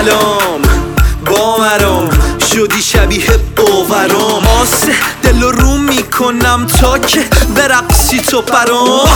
سلام با مرام شدی شبیه باورام آسه دل رو میکنم تا که برقصی تو برام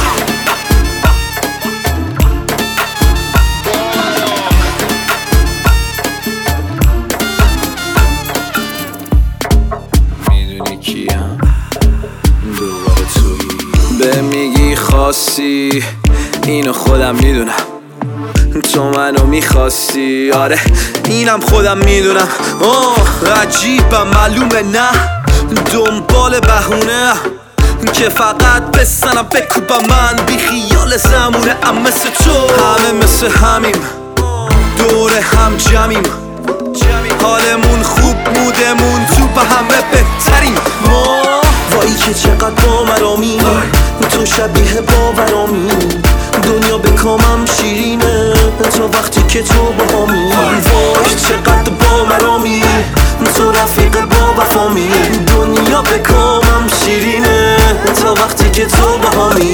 میدونی کیم دوباره تویی به میگی خاصی اینو خودم میدونم تو منو میخواستی آره اینم خودم میدونم عجیبم معلومه نه دنبال بهونه که فقط بسنم بکوبم من بی خیال زمونه ام مثل تو همه مثل همیم دور هم جمعیم حالمون خوب مودمون تو به همه بهتریم ما وایی که چقدر باورامی تو شبیه باورامی دنیا به کامم شیرینه تا وقتی که تو باهامی وای چقدر باورامی تو رفیق با وفامی دنیا به کامم شیرینه تا وقتی که تو باهامی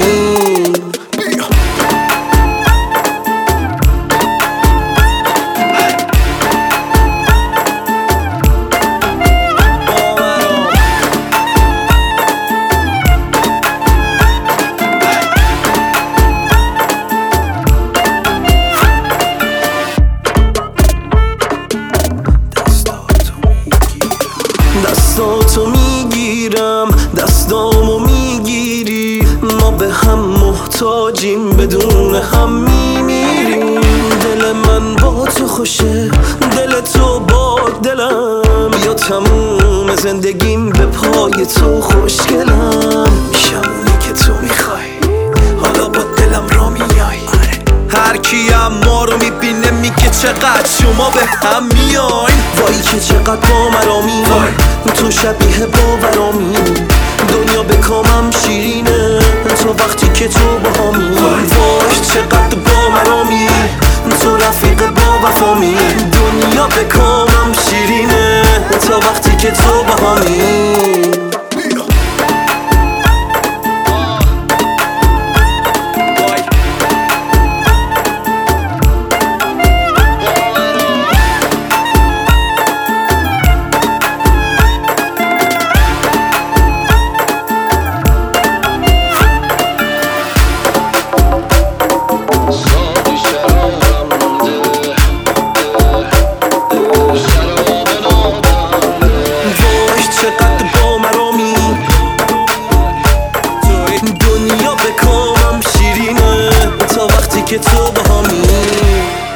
دستاتو میگیرم دستامو میگیری ما به هم محتاجیم بدون هم میمیریم دل من با تو خوشه دل تو با دلم یا تموم زندگیم به پای تو خوشگلم میشمونی که تو میخوای حالا با دلم را میای هر کیم ما رو میبینه میگه چقدر شما به هم میاین وای که چقدر با مرامی تو شبیه باورامی دنیا به کامم شیرینه تو وقتی که تو باهامی وای چقدر با مرامی تو رفیق با وفامی دنیا به کامم شیرینه تا وقتی که تو باهامی دنیا به کامم شیرینه تا وقتی که تو باهامی